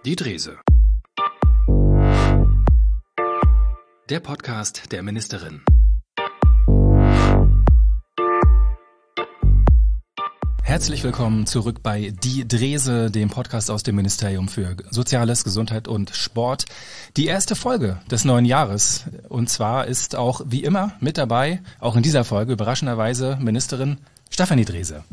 Die Drese. Der Podcast der Ministerin. Herzlich willkommen zurück bei Die Drese, dem Podcast aus dem Ministerium für Soziales, Gesundheit und Sport. Die erste Folge des neuen Jahres. Und zwar ist auch wie immer mit dabei, auch in dieser Folge überraschenderweise Ministerin Stefanie Drese.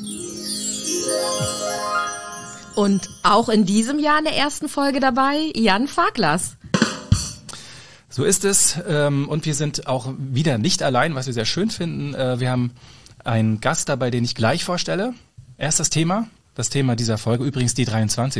Und auch in diesem Jahr in der ersten Folge dabei Jan Farklas. So ist es. Und wir sind auch wieder nicht allein, was wir sehr schön finden. Wir haben einen Gast dabei, den ich gleich vorstelle. Erst das Thema dieser Folge, übrigens die 23.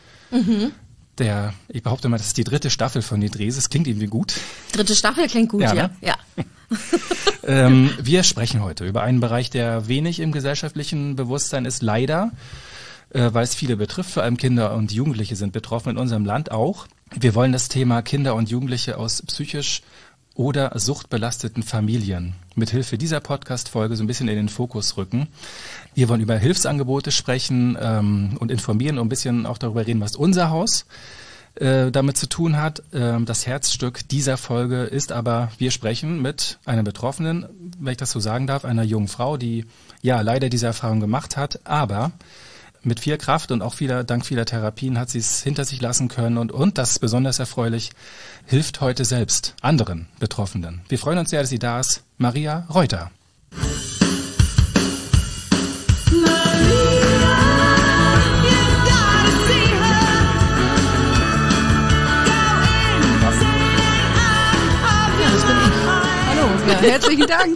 Ich behaupte mal, das ist die 3. Staffel von Die Drese. Das klingt irgendwie gut. 3. Staffel klingt gut, ja. Ne? Ja. Wir sprechen heute über einen Bereich, der wenig im gesellschaftlichen Bewusstsein ist, leider, weil es viele betrifft, vor allem Kinder und Jugendliche sind betroffen, in unserem Land auch. Wir wollen das Thema Kinder und Jugendliche aus psychisch oder suchtbelasteten Familien mithilfe dieser Podcast-Folge so ein bisschen in den Fokus rücken. Wir wollen über Hilfsangebote sprechen und informieren und ein bisschen auch darüber reden, was unser Haus damit zu tun hat. Das Herzstück dieser Folge ist aber, wir sprechen mit einer Betroffenen, wenn ich das so sagen darf, einer jungen Frau, die ja leider diese Erfahrung gemacht hat, aber mit viel Kraft und auch dank vieler Therapien hat sie es hinter sich lassen können und das ist besonders erfreulich, hilft heute selbst anderen Betroffenen. Wir freuen uns sehr, dass sie da ist, Maria Reuter. Herzlichen Dank.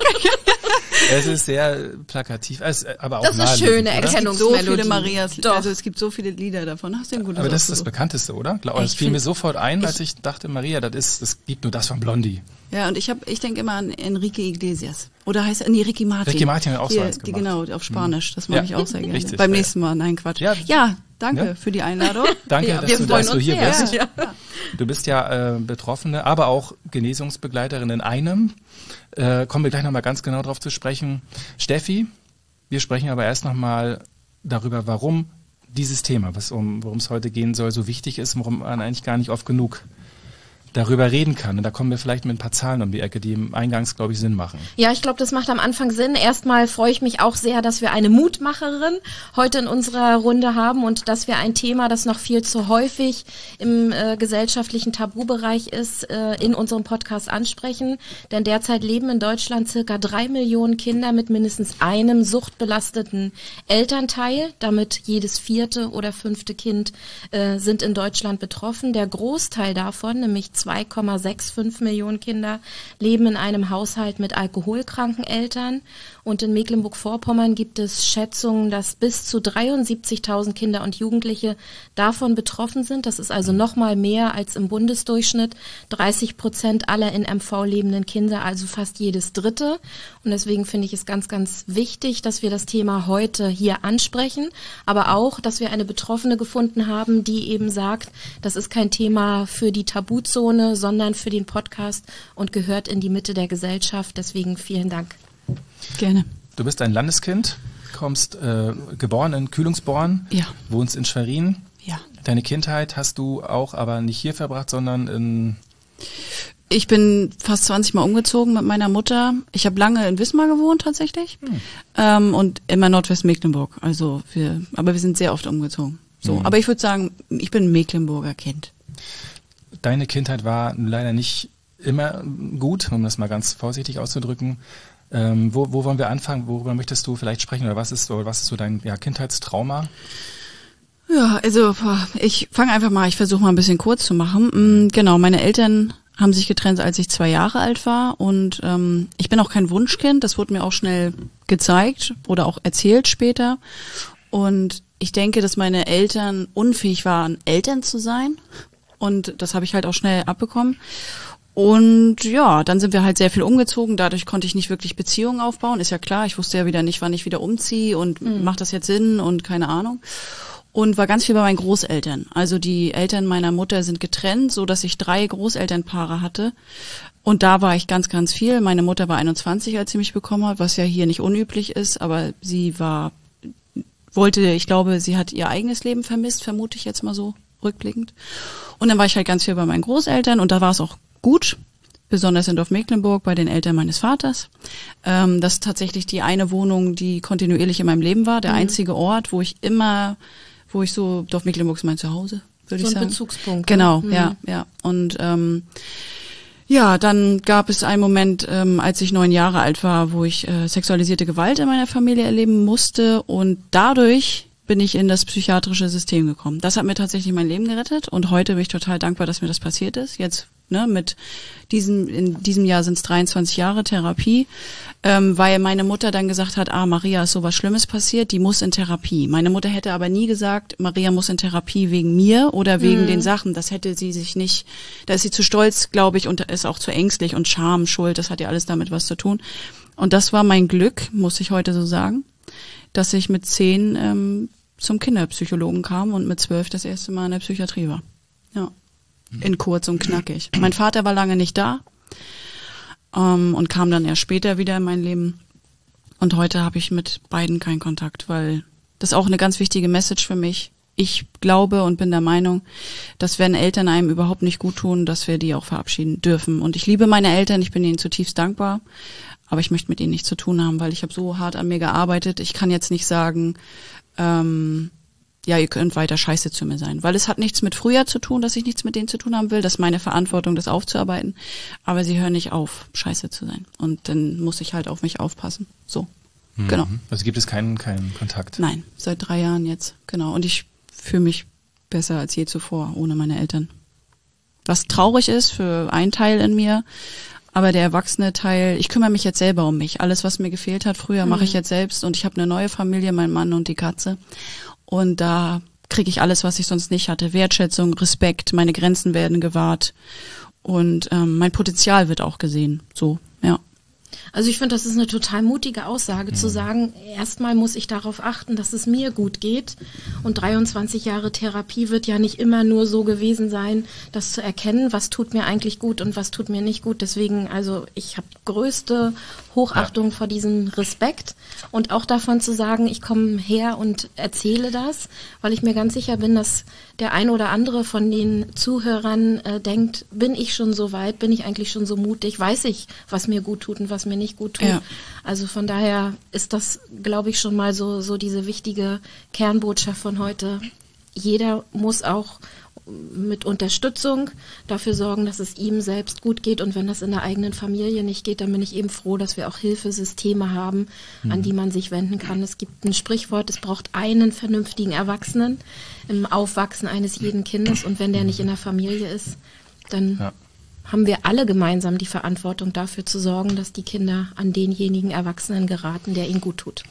Es ist sehr plakativ, aber auch das ist schöne Erkennungsmelodie. So viele Marias, also es gibt so viele Lieder davon. Hast du ein gutes Aber das ist das bekannteste, oder? Das fiel mir sofort ein, als ich dachte, Maria, das gibt nur das von Blondie. Ja, und ich denke immer an Enrique Iglesias. Oder heißt er? Nee, Ricky Martin. Ricky Martin hat auch so eins gemacht. Genau, auf Spanisch. Das mag ich auch sehr gerne. Richtig, beim nächsten Mal. Nein, Quatsch. Ja, danke für die Einladung. Danke, dass du hier bist. Ja. Du bist ja Betroffene, aber auch Genesungsbegleiterin in einem. Kommen wir gleich nochmal ganz genau drauf zu sprechen. Steffi, wir sprechen aber erst nochmal darüber, warum dieses Thema, worum es heute gehen soll, so wichtig ist, warum man eigentlich gar nicht oft genug darüber reden kann. Und da kommen wir vielleicht mit ein paar Zahlen um die Ecke, die im Eingangs, glaube ich, Sinn machen. Ja, ich glaube, das macht am Anfang Sinn. Erstmal freue ich mich auch sehr, dass wir eine Mutmacherin heute in unserer Runde haben und dass wir ein Thema, das noch viel zu häufig im gesellschaftlichen Tabubereich ist, in unserem Podcast ansprechen. Denn derzeit leben in Deutschland circa 3 Millionen Kinder mit mindestens einem suchtbelasteten Elternteil. Damit jedes 4. oder 5. Kind sind in Deutschland betroffen. Der Großteil davon, nämlich 2,65 Millionen Kinder leben in einem Haushalt mit alkoholkranken Eltern. Und in Mecklenburg-Vorpommern gibt es Schätzungen, dass bis zu 73.000 Kinder und Jugendliche davon betroffen sind. Das ist also nochmal mehr als im Bundesdurchschnitt. 30% aller in MV lebenden Kinder, also fast jedes Dritte. Und deswegen finde ich es ganz, ganz wichtig, dass wir das Thema heute hier ansprechen. Aber auch, dass wir eine Betroffene gefunden haben, die eben sagt, das ist kein Thema für die Tabuzone, sondern für den Podcast und gehört in die Mitte der Gesellschaft. Deswegen vielen Dank. Gerne. Du bist ein Landeskind, kommst geboren in Kühlungsborn, wohnst in Schwerin. Ja. Deine Kindheit hast du auch aber nicht hier verbracht, sondern in... Ich bin fast 20 Mal umgezogen mit meiner Mutter. Ich habe lange in Wismar gewohnt tatsächlich und immer Nordwestmecklenburg. Aber wir sind sehr oft umgezogen. So, aber ich würde sagen, ich bin ein Mecklenburger Kind. Deine Kindheit war leider nicht immer gut, um das mal ganz vorsichtig auszudrücken. Wo wollen wir anfangen? Worüber möchtest du vielleicht sprechen? Oder was ist so dein Kindheitstrauma? Ja, also ich fange einfach mal, ich versuche mal ein bisschen kurz zu machen. Genau, meine Eltern haben sich getrennt, als ich 2 Jahre alt war und ich bin auch kein Wunschkind, das wurde mir auch schnell gezeigt oder auch erzählt später. Und ich denke, dass meine Eltern unfähig waren, Eltern zu sein. Und das habe ich halt auch schnell abbekommen. Und ja, dann sind wir halt sehr viel umgezogen. Dadurch konnte ich nicht wirklich Beziehungen aufbauen. Ist ja klar, ich wusste ja wieder nicht, wann ich wieder umziehe und macht das jetzt Sinn und keine Ahnung. Und war ganz viel bei meinen Großeltern. Also die Eltern meiner Mutter sind getrennt, so dass ich 3 Großelternpaare hatte. Und da war ich ganz, ganz viel. Meine Mutter war 21, als sie mich bekommen hat, was ja hier nicht unüblich ist. Aber sie ich glaube, sie hat ihr eigenes Leben vermisst, vermute ich jetzt mal so. rückblickend. Und dann war ich halt ganz viel bei meinen Großeltern und da war es auch gut, besonders in Dorf-Mecklenburg bei den Eltern meines Vaters. Das ist tatsächlich die eine Wohnung, die kontinuierlich in meinem Leben war, der einzige Ort, wo ich so, Dorf-Mecklenburg ist mein Zuhause, würde ich sagen. So ein Bezugspunkt. Genau, ja. Und dann gab es einen Moment, als ich 9 Jahre alt war, wo ich sexualisierte Gewalt in meiner Familie erleben musste und dadurch bin ich in das psychiatrische System gekommen. Das hat mir tatsächlich mein Leben gerettet und heute bin ich total dankbar, dass mir das passiert ist. Jetzt, in diesem Jahr sind es 23 Jahre Therapie, weil meine Mutter dann gesagt hat, Maria, ist sowas Schlimmes passiert, die muss in Therapie. Meine Mutter hätte aber nie gesagt, Maria muss in Therapie wegen mir oder wegen den Sachen. Das hätte sie sich nicht, da ist sie zu stolz, glaube ich, und ist auch zu ängstlich und Scham, Schuld, das hat ja alles damit was zu tun. Und das war mein Glück, muss ich heute so sagen, dass ich mit 10 zum Kinderpsychologen kam und mit 12 das erste Mal in der Psychiatrie war. Ja, in kurz und knackig. Mein Vater war lange nicht da und kam dann erst später wieder in mein Leben. Und heute habe ich mit beiden keinen Kontakt, weil das ist auch eine ganz wichtige Message für mich. Ich glaube und bin der Meinung, dass wenn Eltern einem überhaupt nicht gut tun, dass wir die auch verabschieden dürfen. Und ich liebe meine Eltern, ich bin ihnen zutiefst dankbar. Aber ich möchte mit ihnen nichts zu tun haben, weil ich habe so hart an mir gearbeitet. Ich kann jetzt nicht sagen, ihr könnt weiter scheiße zu mir sein. Weil es hat nichts mit früher zu tun, dass ich nichts mit denen zu tun haben will. Das ist meine Verantwortung, das aufzuarbeiten. Aber sie hören nicht auf, scheiße zu sein. Und dann muss ich halt auf mich aufpassen. So, genau. Also gibt es keinen Kontakt? Nein, seit 3 Jahren jetzt, genau. Und ich fühle mich besser als je zuvor, ohne meine Eltern. Was traurig ist für einen Teil in mir, aber der erwachsene Teil, ich kümmere mich jetzt selber um mich. Alles, was mir gefehlt hat früher, mache ich jetzt selbst. Und ich habe eine neue Familie, mein Mann und die Katze. Und da kriege ich alles, was ich sonst nicht hatte. Wertschätzung, Respekt, meine Grenzen werden gewahrt. Und mein Potenzial wird auch gesehen. So, ja. Also ich finde, das ist eine total mutige Aussage, zu sagen, erstmal muss ich darauf achten, dass es mir gut geht. Und 23 Jahre Therapie wird ja nicht immer nur so gewesen sein, das zu erkennen, was tut mir eigentlich gut und was tut mir nicht gut. Deswegen, also ich habe größte Hochachtung vor diesem Respekt und auch davon zu sagen, ich komme her und erzähle das, weil ich mir ganz sicher bin, dass der ein oder andere von den Zuhörern denkt, bin ich schon so weit, bin ich eigentlich schon so mutig, weiß ich, was mir gut tut und was mir nicht gut tut. Ja. Also von daher ist das, glaube ich, schon mal so diese wichtige Kernbotschaft von heute. Jeder muss auch mit Unterstützung dafür sorgen, dass es ihm selbst gut geht. Und wenn das in der eigenen Familie nicht geht, dann bin ich eben froh, dass wir auch Hilfesysteme haben, an die man sich wenden kann. Es gibt ein Sprichwort, es braucht einen vernünftigen Erwachsenen im Aufwachsen eines jeden Kindes. Und wenn der nicht in der Familie ist, dann haben wir alle gemeinsam die Verantwortung dafür zu sorgen, dass die Kinder an denjenigen Erwachsenen geraten, der ihnen gut tut.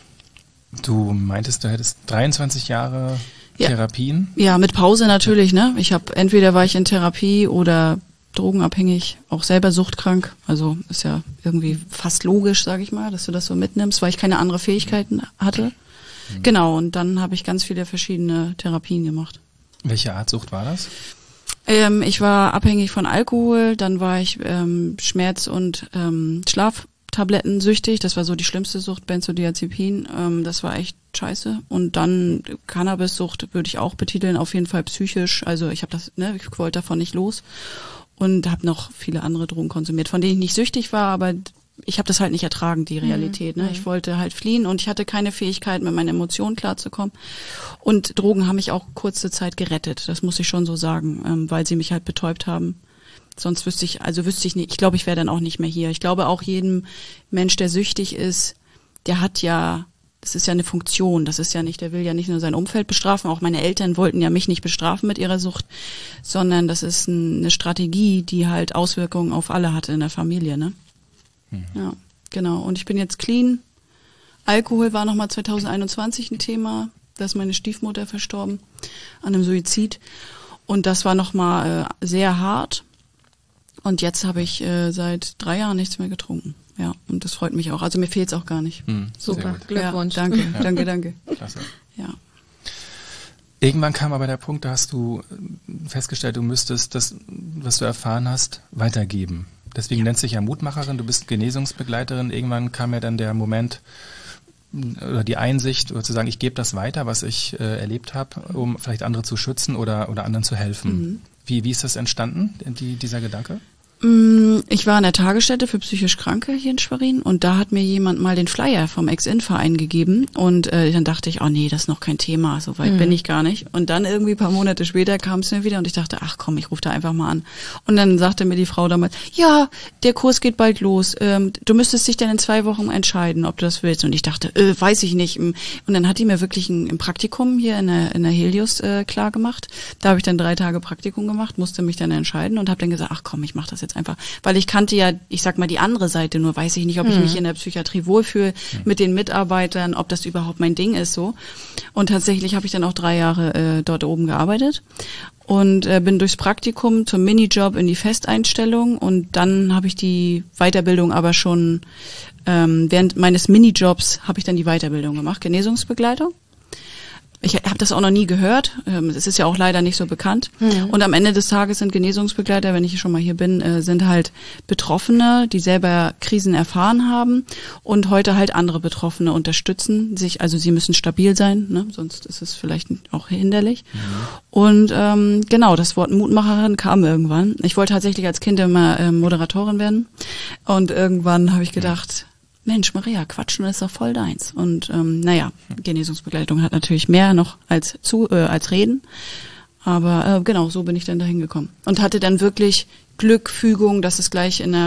Du meintest, du hättest 23 Jahre Therapien? Ja, mit Pause natürlich, ne? Entweder war ich in Therapie oder drogenabhängig, auch selber suchtkrank. Also ist ja irgendwie fast logisch, sage ich mal, dass du das so mitnimmst, weil ich keine anderen Fähigkeiten hatte. Genau, und dann habe ich ganz viele verschiedene Therapien gemacht. Welche Art Sucht war das? Ich war abhängig von Alkohol, dann war ich Schmerz- und Schlaftabletten süchtig. Das war so die schlimmste Sucht, Benzodiazepin. Das war echt scheiße. Und dann Cannabissucht würde ich auch betiteln, auf jeden Fall psychisch. Also ich wollte davon nicht los und habe noch viele andere Drogen konsumiert, von denen ich nicht süchtig war, aber ich habe das halt nicht ertragen, die Realität. Ne? Ich wollte halt fliehen und ich hatte keine Fähigkeit, mit meinen Emotionen klarzukommen. Und Drogen haben mich auch kurze Zeit gerettet, das muss ich schon so sagen, weil sie mich halt betäubt haben. Sonst wüsste ich nicht, ich glaube, ich wäre dann auch nicht mehr hier. Ich glaube auch jedem Mensch, der süchtig ist, der hat ja, das ist ja eine Funktion, der will ja nicht nur sein Umfeld bestrafen, auch meine Eltern wollten ja mich nicht bestrafen mit ihrer Sucht, sondern das ist eine Strategie, die halt Auswirkungen auf alle hatte in der Familie, ne? Ja, genau. Und ich bin jetzt clean. Alkohol war nochmal 2021 ein Thema. Da ist meine Stiefmutter verstorben an einem Suizid. Und das war nochmal sehr hart. Und jetzt habe ich seit 3 Jahren nichts mehr getrunken. Ja, und das freut mich auch. Also mir fehlt es auch gar nicht. Super, Glückwunsch. Ja, danke. Klasse. Ja. Irgendwann kam aber der Punkt, da hast du festgestellt, du müsstest das, was du erfahren hast, weitergeben. Deswegen nennst du dich ja Mutmacherin, du bist Genesungsbegleiterin. Irgendwann kam ja dann der Moment, oder die Einsicht, oder zu sagen, ich gebe das weiter, was ich erlebt habe, um vielleicht andere zu schützen oder anderen zu helfen. Wie ist das entstanden, dieser Gedanke? Ich war in der Tagesstätte für psychisch Kranke hier in Schwerin und da hat mir jemand mal den Flyer vom Ex-In-Verein gegeben und dann dachte ich, oh nee, das ist noch kein Thema, so weit bin ich gar nicht. Und dann irgendwie ein paar Monate später kam es mir wieder und ich dachte, ach komm, ich rufe da einfach mal an. Und dann sagte mir die Frau damals, ja, der Kurs geht bald los, du müsstest dich dann in 2 Wochen entscheiden, ob du das willst. Und ich dachte, weiß ich nicht. Und dann hat die mir wirklich ein Praktikum hier in der Helios klar gemacht. Da habe ich dann 3 Tage Praktikum gemacht, musste mich dann entscheiden und habe dann gesagt, ach komm, ich mache das jetzt einfach, weil ich kannte ja, ich sag mal, die andere Seite, nur weiß ich nicht, ob ich mich in der Psychiatrie wohlfühle mit den Mitarbeitern, ob das überhaupt mein Ding ist so. Und tatsächlich habe ich dann auch 3 Jahre dort oben gearbeitet und bin durchs Praktikum zum Minijob in die Festeinstellung und dann habe ich die Weiterbildung aber schon, während meines Minijobs habe ich dann die Weiterbildung gemacht, Genesungsbegleitung. Ich habe das auch noch nie gehört. Es ist ja auch leider nicht so bekannt. Und am Ende des Tages sind Genesungsbegleiter, wenn ich schon mal hier bin, sind halt Betroffene, die selber Krisen erfahren haben und heute halt andere Betroffene unterstützen sich. Also sie müssen stabil sein, ne? Sonst ist es vielleicht auch hinderlich. Und genau, das Wort Mutmacherin kam irgendwann. Ich wollte tatsächlich als Kind immer Moderatorin werden. Und irgendwann habe ich gedacht, Mensch, Maria, Quatschen ist doch voll deins. Und Genesungsbegleitung hat natürlich mehr noch als Reden. Aber genau, so bin ich dann dahin gekommen. Und hatte dann wirklich Glück, Fügung, dass es gleich in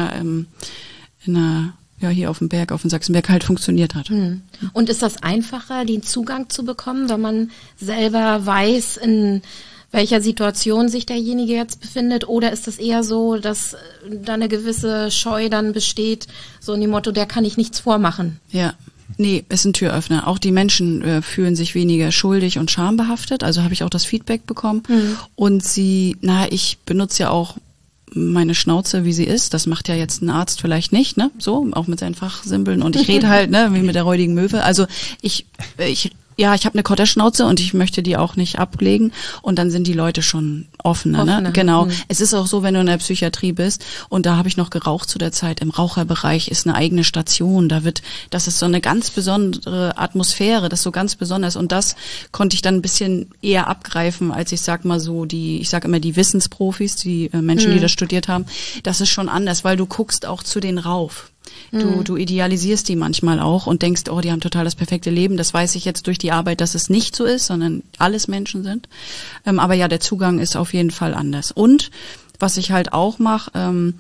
einer hier auf dem Berg, auf dem Sachsenberg halt funktioniert hat. Und ist das einfacher, den Zugang zu bekommen, wenn man selber weiß, in welcher Situation sich derjenige jetzt befindet, oder ist es eher so, dass da eine gewisse Scheu dann besteht, so in dem Motto, der kann ich nichts vormachen? Ja, nee, ist ein Türöffner. Auch die Menschen fühlen sich weniger schuldig und schambehaftet, also habe ich auch das Feedback bekommen. Und ich benutze ja auch meine Schnauze, wie sie ist. Das macht ja jetzt ein Arzt vielleicht nicht, ne? So, auch mit seinen Fachsimpeln. Und ich rede halt, ne, wie mit der räudigen Möwe. Also ich habe eine Kotterschnauze und ich möchte die auch nicht ablegen. Und dann sind die Leute schon offener. Ne? Genau. Es ist auch so, wenn du in der Psychiatrie bist, und da habe ich noch geraucht zu der Zeit, im Raucherbereich ist eine eigene Station. Das ist so eine ganz besondere Atmosphäre, das ist so ganz besonders. Und das konnte ich dann ein bisschen eher abgreifen, als ich sag mal so, ich sage immer die Wissensprofis, die Menschen, die das studiert haben. Das ist schon anders, weil du guckst auch zu denen rauf. Du idealisierst die manchmal auch und denkst, oh, die haben total das perfekte Leben. Das weiß ich jetzt durch die Arbeit, dass es nicht so ist, sondern alles Menschen sind. Aber ja, der Zugang ist auf jeden Fall anders. Und was ich halt auch mache,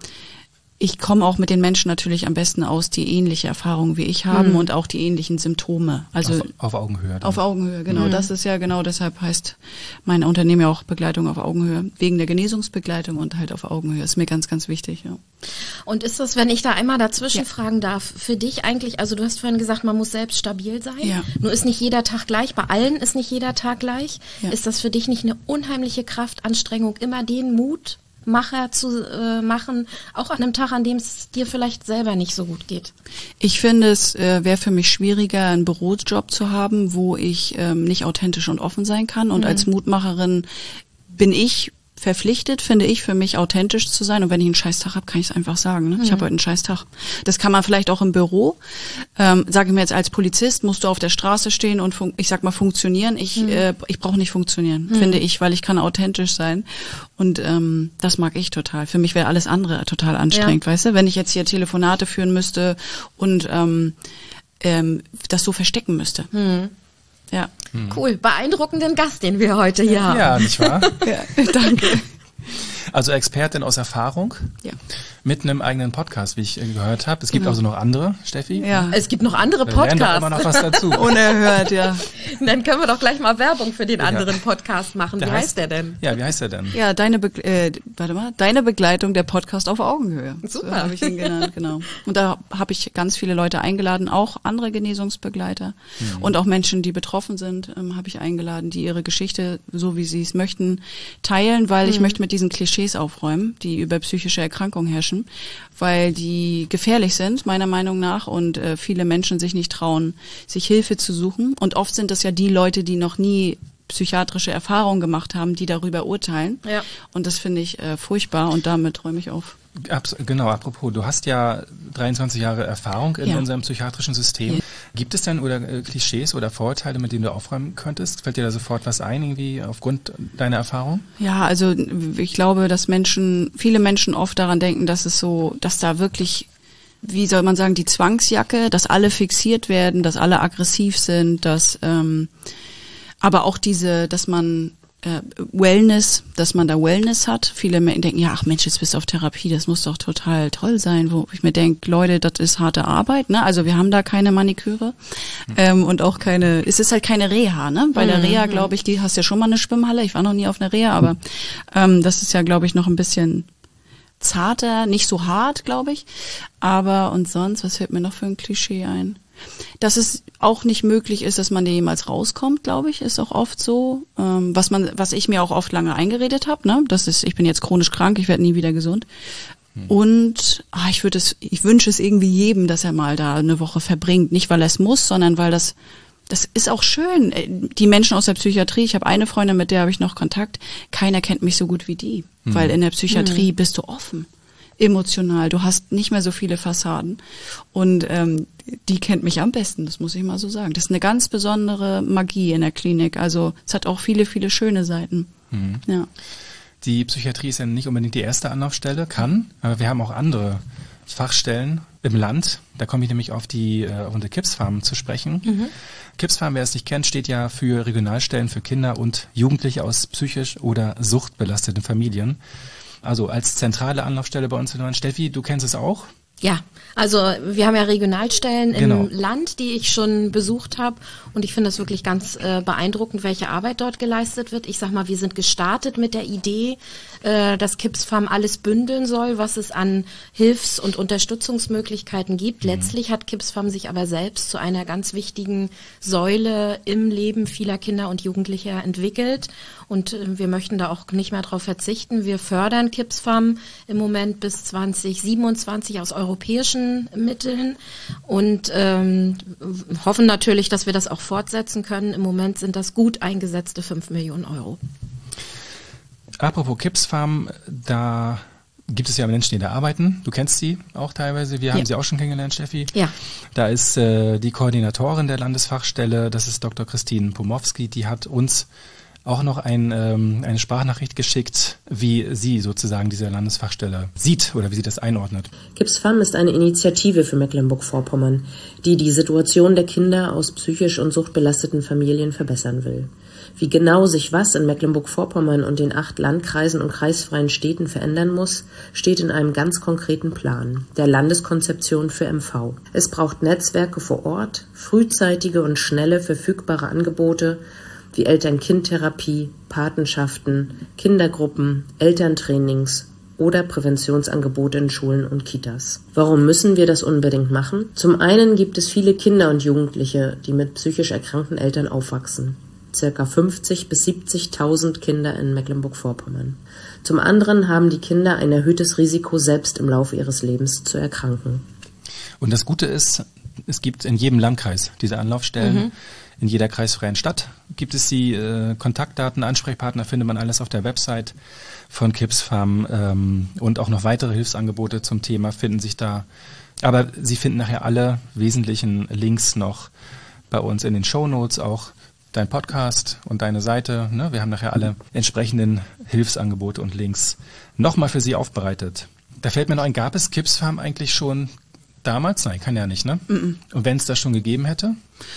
ich komme auch mit den Menschen natürlich am besten aus, die ähnliche Erfahrungen wie ich haben und auch die ähnlichen Symptome. Also auf Augenhöhe. Dann. Auf Augenhöhe, genau. Das ist ja genau, deshalb heißt mein Unternehmen ja auch Begleitung auf Augenhöhe. Wegen der Genesungsbegleitung und halt auf Augenhöhe. Ist mir ganz, ganz wichtig, ja. Und ist das, wenn ich da einmal dazwischen fragen darf, für dich eigentlich, also du hast vorhin gesagt, man muss selbst stabil sein. Ja. Nur ist nicht jeder Tag gleich, bei allen ist nicht jeder Tag gleich. Ja. Ist das für dich nicht eine unheimliche Kraftanstrengung, immer den Mutmacher zu machen, auch an einem Tag, an dem es dir vielleicht selber nicht so gut geht? Ich finde, es wäre für mich schwieriger, einen Bürojob zu haben, wo ich nicht authentisch und offen sein kann. Und als Mutmacherin bin ich verpflichtet, finde ich, für mich authentisch zu sein. Und wenn ich einen Scheißtag habe, kann ich es einfach sagen. Ne? Ich habe heute einen Scheißtag. Das kann man vielleicht auch im Büro. Sage ich mir jetzt, als Polizist musst du auf der Straße stehen und funktionieren. Ich brauche nicht funktionieren, finde ich, weil ich kann authentisch sein. Und das mag ich total. Für mich wäre alles andere total anstrengend, weißt du? Wenn ich jetzt hier Telefonate führen müsste und das so verstecken müsste. Ja. Cool, beeindruckenden Gast, den wir heute hier haben. Ja, nicht wahr? Ja, danke. Also Expertin aus Erfahrung, mit einem eigenen Podcast, wie ich gehört habe. Es gibt also noch andere, Steffi. Ja. Es gibt noch andere Podcasts. Da lernt immer noch was dazu. Unerhört, ja. Dann können wir doch gleich mal Werbung für den anderen Podcast machen. Wie heißt der denn? Ja, wie heißt der denn? Ja, deine Begleitung, der Podcast auf Augenhöhe. Super. So habe ich ihn genannt, genau. Und da habe ich ganz viele Leute eingeladen, auch andere Genesungsbegleiter und auch Menschen, die betroffen sind, habe ich eingeladen, die ihre Geschichte, so wie sie es möchten, teilen, weil ich möchte mit diesen Klischees aufräumen, die über psychische Erkrankungen herrschen, weil die gefährlich sind, meiner Meinung nach, und viele Menschen sich nicht trauen, sich Hilfe zu suchen. Und oft sind das ja die Leute, die noch nie psychiatrische Erfahrungen gemacht haben, die darüber urteilen. Ja. Und das finde ich furchtbar, und damit räume ich auf. Genau, apropos, du hast ja 23 Jahre Erfahrung in unserem psychiatrischen System. Gibt es denn oder Klischees oder Vorurteile, mit denen du aufräumen könntest? Fällt dir da sofort was ein, irgendwie aufgrund deiner Erfahrung? Ja, also ich glaube, dass viele Menschen oft daran denken, dass da wirklich, wie soll man sagen, die Zwangsjacke, dass alle fixiert werden, dass alle aggressiv sind, aber auch dass man dass man da Wellness hat. Viele denken, ja, ach Mensch, jetzt bist du auf Therapie, das muss doch total toll sein, wo ich mir denke, Leute, das ist harte Arbeit, ne? Also wir haben da keine Maniküre und auch es ist halt keine Reha, ne? Bei der Reha, glaube ich, hast ja schon mal eine Schwimmhalle, ich war noch nie auf einer Reha, aber das ist ja, glaube ich, noch ein bisschen zarter, nicht so hart, glaube ich. Aber und sonst, was fällt mir noch für ein Klischee ein? Dass es auch nicht möglich ist, dass man da jemals rauskommt, glaube ich, ist auch oft so. Was ich mir auch oft lange eingeredet habe, ne? Ich bin jetzt chronisch krank, ich werde nie wieder gesund. Und ich wünsche es irgendwie jedem, dass er mal da eine Woche verbringt. Nicht, weil er es muss, sondern weil das ist auch schön. Die Menschen aus der Psychiatrie, ich habe eine Freundin, mit der habe ich noch Kontakt, keiner kennt mich so gut wie die. Weil in der Psychiatrie bist du offen, emotional, du hast nicht mehr so viele Fassaden. Und die kennt mich am besten, das muss ich mal so sagen. Das ist eine ganz besondere Magie in der Klinik. Also es hat auch viele, viele schöne Seiten. Ja. Die Psychiatrie ist ja nicht unbedingt die erste Anlaufstelle, aber wir haben auch andere Fachstellen im Land. Da komme ich nämlich auf unsere Kipsfarm zu sprechen. Kipsfarm, wer es nicht kennt, steht ja für Regionalstellen für Kinder und Jugendliche aus psychisch oder suchtbelasteten Familien. Also als zentrale Anlaufstelle bei uns in Norden. Steffi, du kennst es auch? Ja, also wir haben ja Regionalstellen im Land, die ich schon besucht habe, und ich finde es wirklich ganz beeindruckend, welche Arbeit dort geleistet wird. Ich sag mal, wir sind gestartet mit der Idee, dass Kipsfarm alles bündeln soll, was es an Hilfs- und Unterstützungsmöglichkeiten gibt. Letztlich hat Kipsfarm sich aber selbst zu einer ganz wichtigen Säule im Leben vieler Kinder und Jugendlicher entwickelt, und wir möchten da auch nicht mehr drauf verzichten. Wir fördern Kipsfarm im Moment bis 2027 aus europäischen Mitteln und hoffen natürlich, dass wir das auch fortsetzen können. Im Moment sind das gut eingesetzte 5 Millionen Euro. Apropos Kipsfarm, da gibt es ja Menschen, die da arbeiten. Du kennst sie auch teilweise. Wir haben sie auch schon kennengelernt, Steffi. Ja. Da ist die Koordinatorin der Landesfachstelle, das ist Dr. Christine Pomowski, die hat uns auch noch eine Sprachnachricht geschickt, wie sie sozusagen diese Landesfachstelle sieht oder wie sie das einordnet. Kipsfarm ist eine Initiative für Mecklenburg-Vorpommern, die die Situation der Kinder aus psychisch und suchtbelasteten Familien verbessern will. Wie genau sich was in Mecklenburg-Vorpommern und den 8 Landkreisen und kreisfreien Städten verändern muss, steht in einem ganz konkreten Plan, der Landeskonzeption für MV. Es braucht Netzwerke vor Ort, frühzeitige und schnelle verfügbare Angebote wie Eltern-Kind-Therapie, Patenschaften, Kindergruppen, Elterntrainings oder Präventionsangebote in Schulen und Kitas. Warum müssen wir das unbedingt machen? Zum einen gibt es viele Kinder und Jugendliche, die mit psychisch erkrankten Eltern aufwachsen. Circa 50.000 bis 70.000 Kinder in Mecklenburg-Vorpommern. Zum anderen haben die Kinder ein erhöhtes Risiko, selbst im Laufe ihres Lebens zu erkranken. Und das Gute ist, es gibt in jedem Landkreis diese Anlaufstellen. In jeder kreisfreien Stadt gibt es die Kontaktdaten, Ansprechpartner, findet man alles auf der Website von Kipsfarm und auch noch weitere Hilfsangebote zum Thema finden sich da. Aber Sie finden nachher alle wesentlichen Links noch bei uns in den Shownotes, auch dein Podcast und deine Seite. Ne? Wir haben nachher alle entsprechenden Hilfsangebote und Links nochmal für Sie aufbereitet. Da fällt mir noch ein, gab es Kipsfarm eigentlich schon damals? Nein, kann ja nicht, ne? Und wenn es das schon gegeben hätte?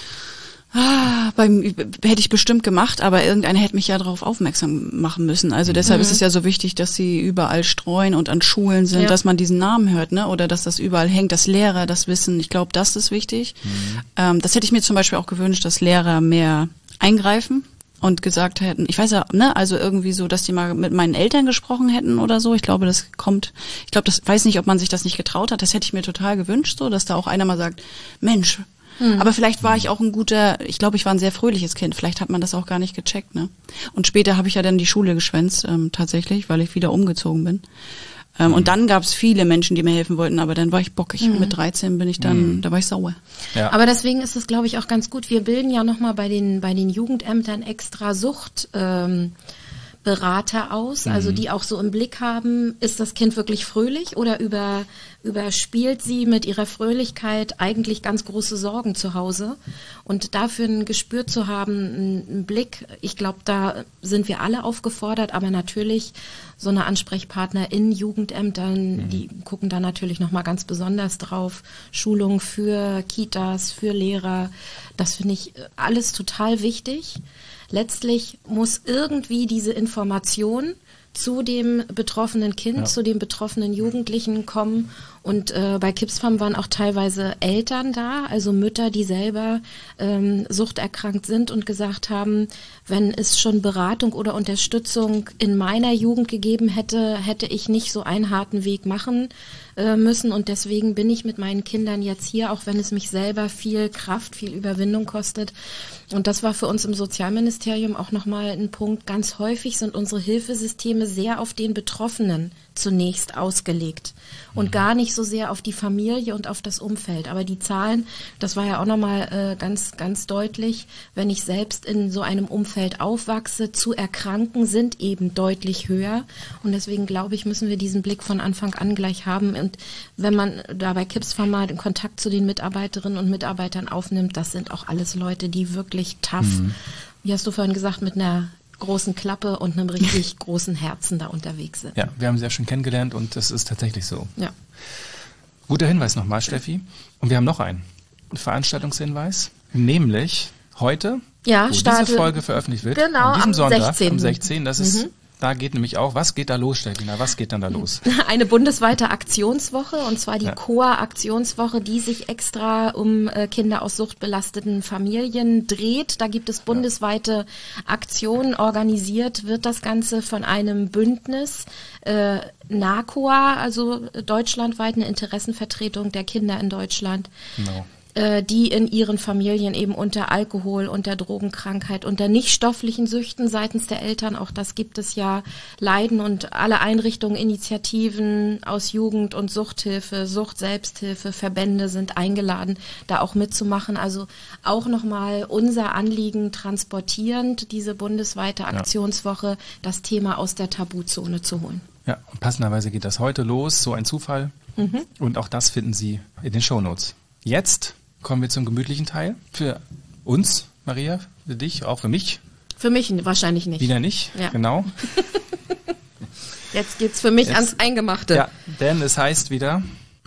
Hätte ich bestimmt gemacht, aber irgendeiner hätte mich ja darauf aufmerksam machen müssen. Also deshalb ist es ja so wichtig, dass sie überall streuen und an Schulen sind, dass man diesen Namen hört, ne? Oder dass das überall hängt, dass Lehrer das wissen. Ich glaube, das ist wichtig. Das hätte ich mir zum Beispiel auch gewünscht, dass Lehrer mehr eingreifen und gesagt hätten, ich weiß ja, ne, also irgendwie so, dass die mal mit meinen Eltern gesprochen hätten oder so. Ich glaube, das weiß nicht, ob man sich das nicht getraut hat. Das hätte ich mir total gewünscht, so, dass da auch einer mal sagt, Mensch, aber vielleicht war ich auch ich glaube, ich war ein sehr fröhliches Kind. Vielleicht hat man das auch gar nicht gecheckt, ne? Und später habe ich ja dann die Schule geschwänzt, tatsächlich, weil ich wieder umgezogen bin. Und dann gab es viele Menschen, die mir helfen wollten, aber dann war ich bockig. Mit 13 bin ich da war ich sauer. Ja. Aber deswegen ist es, glaube ich, auch ganz gut. Wir bilden ja nochmal bei den Jugendämtern extra Berater aus, also die auch so im Blick haben, ist das Kind wirklich fröhlich oder überspielt sie mit ihrer Fröhlichkeit eigentlich ganz große Sorgen zu Hause? Und dafür ein Gespür zu haben, einen Blick, ich glaube, da sind wir alle aufgefordert, aber natürlich so eine Ansprechpartner in Jugendämtern, die gucken da natürlich nochmal ganz besonders drauf. Schulung für Kitas, für Lehrer, das finde ich alles total wichtig. Letztlich muss irgendwie diese Information zu dem betroffenen Kind, zu dem betroffenen Jugendlichen kommen. Und bei Kipsfam waren auch teilweise Eltern da, also Mütter, die selber suchterkrankt sind und gesagt haben, wenn es schon Beratung oder Unterstützung in meiner Jugend gegeben hätte, hätte ich nicht so einen harten Weg machen müssen. Und deswegen bin ich mit meinen Kindern jetzt hier, auch wenn es mich selber viel Kraft, viel Überwindung kostet. Und das war für uns im Sozialministerium auch nochmal ein Punkt. Ganz häufig sind unsere Hilfesysteme sehr auf den Betroffenen zunächst ausgelegt und gar nicht so sehr auf die Familie und auf das Umfeld. Aber die Zahlen, das war ja auch nochmal ganz, ganz deutlich, wenn ich selbst in so einem Umfeld aufwachse, zu erkranken, sind eben deutlich höher. Und deswegen glaube ich, müssen wir diesen Blick von Anfang an gleich haben. Und wenn man da bei Kipsfam mal den Kontakt zu den Mitarbeiterinnen und Mitarbeitern aufnimmt, das sind auch alles Leute, die wirklich tough, wie hast du vorhin gesagt, mit einer großen Klappe und einem richtig großen Herzen da unterwegs sind. Ja, wir haben sie ja schon kennengelernt und das ist tatsächlich so. Ja. Guter Hinweis nochmal, Steffi. Und wir haben noch einen Veranstaltungshinweis, nämlich heute, wo diese Folge veröffentlicht wird, genau, an diesem Sonntag, 16. am 16. Das ist, da geht nämlich auch, was geht da los, Steffina? Was geht dann da los? Eine bundesweite Aktionswoche, und zwar die COA-Aktionswoche, die sich extra um Kinder aus suchtbelasteten Familien dreht. Da gibt es bundesweite Aktionen. Organisiert wird das Ganze von einem Bündnis, NACOA, also deutschlandweit eine Interessenvertretung der Kinder in Deutschland. Genau. Die in ihren Familien eben unter Alkohol, unter Drogenkrankheit, unter nichtstofflichen Süchten seitens der Eltern, auch das gibt es ja, leiden, und alle Einrichtungen, Initiativen aus Jugend- und Suchthilfe, Sucht-Selbsthilfe, Verbände sind eingeladen, da auch mitzumachen. Also auch nochmal unser Anliegen transportierend, diese bundesweite Aktionswoche, das Thema aus der Tabuzone zu holen. Ja, und passenderweise geht das heute los, so ein Zufall. Und auch das finden Sie in den Shownotes. Jetzt kommen wir zum gemütlichen Teil. Für uns, Maria, für dich, auch für mich. Für mich wahrscheinlich nicht. Wieder nicht, genau. Jetzt geht's für mich ans Eingemachte. Ja, denn es heißt wieder...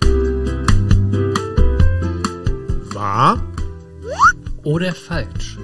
Wahr oder falsch?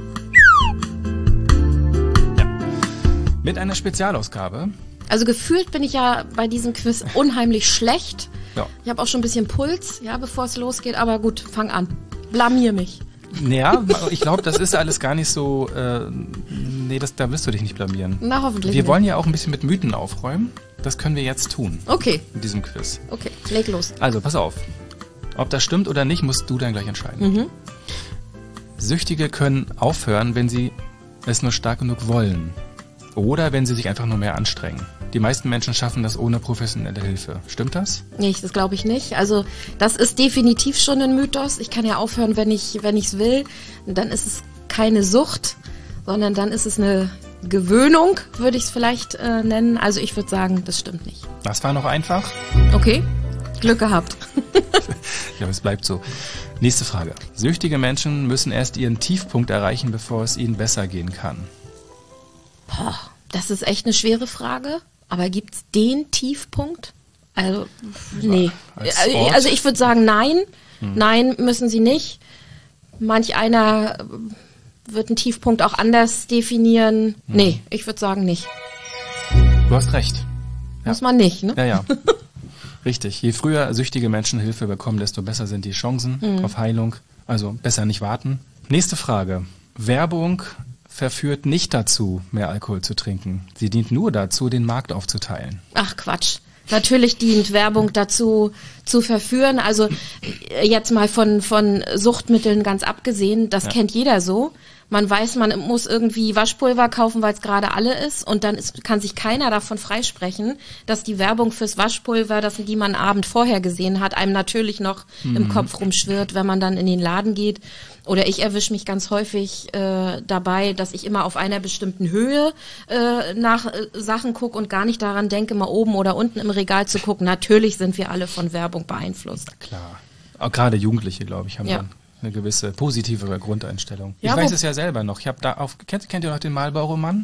Ja, mit einer Spezialausgabe. Also gefühlt bin ich ja bei diesem Quiz unheimlich schlecht. Ja. Ich habe auch schon ein bisschen Puls, bevor es losgeht, aber gut, fang an. Blamier mich. Ja, ich glaube, das ist alles gar nicht so, da wirst du dich nicht blamieren. Na, hoffentlich Wir nicht. wollen ja auch ein bisschen mit Mythen aufräumen. Das können wir jetzt tun. Okay. In diesem Quiz. Okay, leg los. Also, pass auf. Ob das stimmt oder nicht, musst du dann gleich entscheiden. Süchtige können aufhören, wenn sie es nur stark genug wollen. Oder wenn sie sich einfach nur mehr anstrengen. Die meisten Menschen schaffen das ohne professionelle Hilfe. Stimmt das? Nicht, das glaube ich nicht. Also das ist definitiv schon ein Mythos. Ich kann ja aufhören, wenn ich's will. Und dann ist es keine Sucht, sondern dann ist es eine Gewöhnung, würde ich es vielleicht nennen. Also ich würde sagen, das stimmt nicht. Das war noch einfach. Okay, Glück gehabt. Ja, es bleibt so. Nächste Frage. Süchtige Menschen müssen erst ihren Tiefpunkt erreichen, bevor es ihnen besser gehen kann. Boah, das ist echt eine schwere Frage. Aber gibt's den Tiefpunkt? Also, nee. Also ich würde sagen, nein. Nein, müssen sie nicht. Manch einer wird einen Tiefpunkt auch anders definieren. Nee, ich würde sagen, nicht. Du hast recht. Muss man nicht, ne? Ja. Richtig. Je früher süchtige Menschen Hilfe bekommen, desto besser sind die Chancen auf Heilung. Also besser nicht warten. Nächste Frage. Werbung verführt nicht dazu, mehr Alkohol zu trinken. Sie dient nur dazu, den Markt aufzuteilen. Ach Quatsch. Natürlich dient Werbung dazu, zu verführen. Also jetzt mal von Suchtmitteln ganz abgesehen, das kennt jeder so. Man weiß, man muss irgendwie Waschpulver kaufen, weil es gerade alle ist. Und dann kann sich keiner davon freisprechen, dass die Werbung fürs Waschpulver, die man am Abend vorher gesehen hat, einem natürlich noch im Kopf rumschwirrt, wenn man dann in den Laden geht. Oder ich erwische mich ganz häufig dabei, dass ich immer auf einer bestimmten Höhe nach Sachen gucke und gar nicht daran denke, mal oben oder unten im Regal zu gucken. Natürlich sind wir alle von Werbung beeinflusst. Klar. Auch gerade Jugendliche, glaube ich, haben dann eine gewisse positivere Grundeinstellung. Ja, ich weiß es ja selber noch. Ich habe da kennt ihr noch den Marlboro-Mann?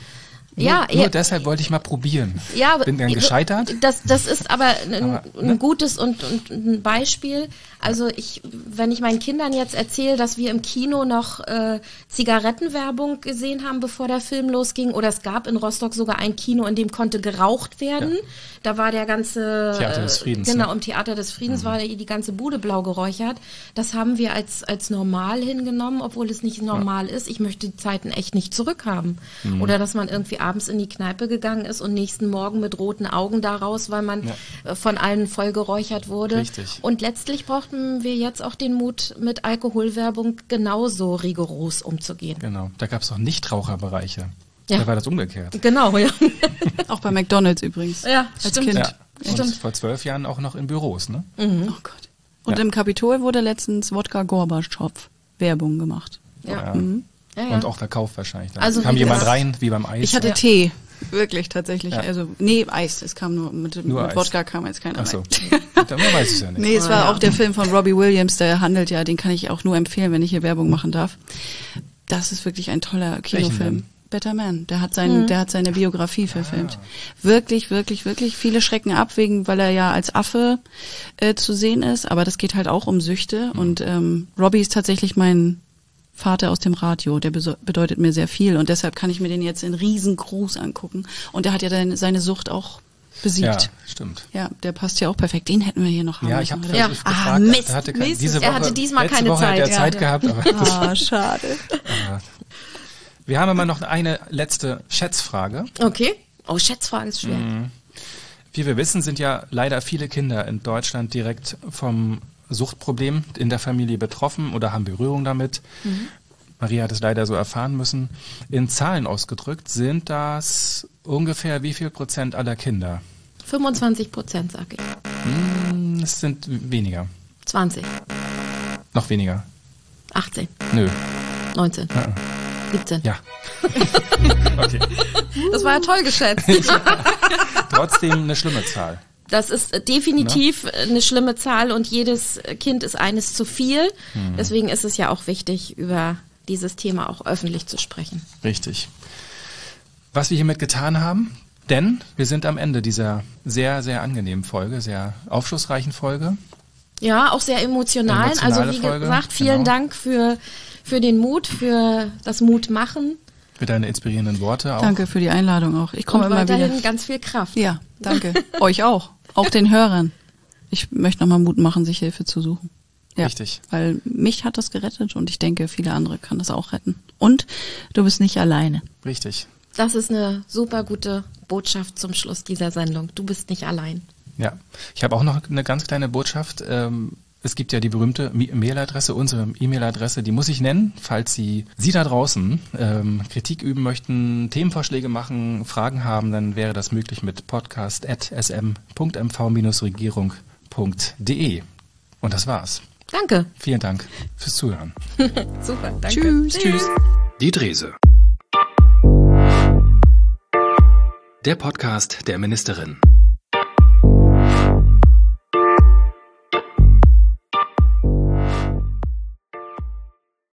Nur deshalb wollte ich mal probieren. Ja, bin dann gescheitert. Das ist aber ein gutes und ein Beispiel. Also wenn ich meinen Kindern jetzt erzähle, dass wir im Kino noch Zigarettenwerbung gesehen haben, bevor der Film losging, oder es gab in Rostock sogar ein Kino, in dem konnte geraucht werden. Ja. Da war der ganze Theater des Friedens. Genau, im Theater des Friedens war die ganze Bude blau geräuchert. Das haben wir als normal hingenommen, obwohl es nicht normal ist. Ich möchte die Zeiten echt nicht zurückhaben. Oder dass man irgendwie abends in die Kneipe gegangen ist und nächsten Morgen mit roten Augen da raus, weil man von allen voll geräuchert wurde. Richtig. Und letztlich brauchten wir jetzt auch den Mut, mit Alkoholwerbung genauso rigoros umzugehen. Genau, da gab es auch Nichtraucherbereiche. Ja. Da war das umgekehrt. Genau, ja. Auch bei McDonald's übrigens. Ja, als stimmt. Kind. Ja. Und vor 12 Jahren auch noch in Büros, ne? Oh Gott. Und im Kapitol wurde letztens Wodka Gorbatschow Werbung gemacht. Ja. Ja. Und auch verkauft wahrscheinlich. Dann Also kam wie jemand gesagt, rein, wie beim Eis. Ich hatte Tee. Wirklich, tatsächlich. Ja. Also, nee, Eis. Es kam nur mit Eis. Wodka kam jetzt keiner Ach so. rein. Dann weiß ich es ja nicht. Nee, es war auch der Film von Robbie Williams, der handelt ja, den kann ich auch nur empfehlen, wenn ich hier Werbung machen darf. Das ist wirklich ein toller Kinofilm. denn? Better Man, der hat seine Biografie verfilmt. Wirklich, wirklich, wirklich. Viele schrecken ab, weil er ja als Affe zu sehen ist, aber das geht halt auch um Süchte. Und Robbie ist tatsächlich mein Vater aus dem Radio, der bedeutet mir sehr viel und deshalb kann ich mir den jetzt in riesengroß angucken. Und er hat ja seine Sucht auch besiegt. Ja, stimmt. Ja, der passt ja auch perfekt. Den hätten wir hier noch haben Ja, ich müssen, habe oder? gefragt. Mist, er hatte Mist. diese Woche, Er hatte diesmal letzte keine Woche Zeit. Hat er Zeit Ja. gehabt, aber Schade. wir haben aber noch eine letzte Schätzfrage. Okay. Oh, Schätzfrage ist schwer. Wie wir wissen, sind ja leider viele Kinder in Deutschland direkt vom Suchtproblem in der Familie betroffen oder haben Berührung damit. Maria hat es leider so erfahren müssen. In Zahlen ausgedrückt sind das ungefähr wie viel Prozent aller Kinder? 25%, sag ich. Es sind weniger. 20, Noch weniger. 18, Nö. 19, 17. Ja. Okay. Das war ja toll geschätzt. Trotzdem eine schlimme Zahl. Das ist definitiv eine schlimme Zahl und jedes Kind ist eines zu viel. Deswegen ist es ja auch wichtig, über dieses Thema auch öffentlich zu sprechen. Richtig. Was wir hiermit getan haben, denn wir sind am Ende dieser sehr, sehr angenehmen Folge, sehr aufschlussreichen Folge. Ja, auch sehr emotional. Also wie Folge, gesagt, vielen Dank für den Mut, für das Mutmachen. Für deine inspirierenden Worte auch. Danke für die Einladung auch. Ich komme Und immer weiterhin wieder. ganz viel Kraft. Ja, danke. Euch auch. Auch den Hörern. Ich möchte nochmal Mut machen, sich Hilfe zu suchen. Ja, Richtig. weil mich hat das gerettet und ich denke, viele andere kann das auch retten. Und du bist nicht alleine. Richtig. Das ist eine super gute Botschaft zum Schluss dieser Sendung. Du bist nicht allein. Ja. Ich habe auch noch eine ganz kleine Botschaft. Es gibt ja die berühmte Mailadresse, unsere E-Mail-Adresse, die muss ich nennen, falls Sie da draußen Kritik üben möchten, Themenvorschläge machen, Fragen haben, dann wäre das möglich mit podcast@sm.mv-regierung.de. Und das war's. Danke. Vielen Dank fürs Zuhören. Super, danke. Tschüss. Die Drese. Der Podcast der Ministerin.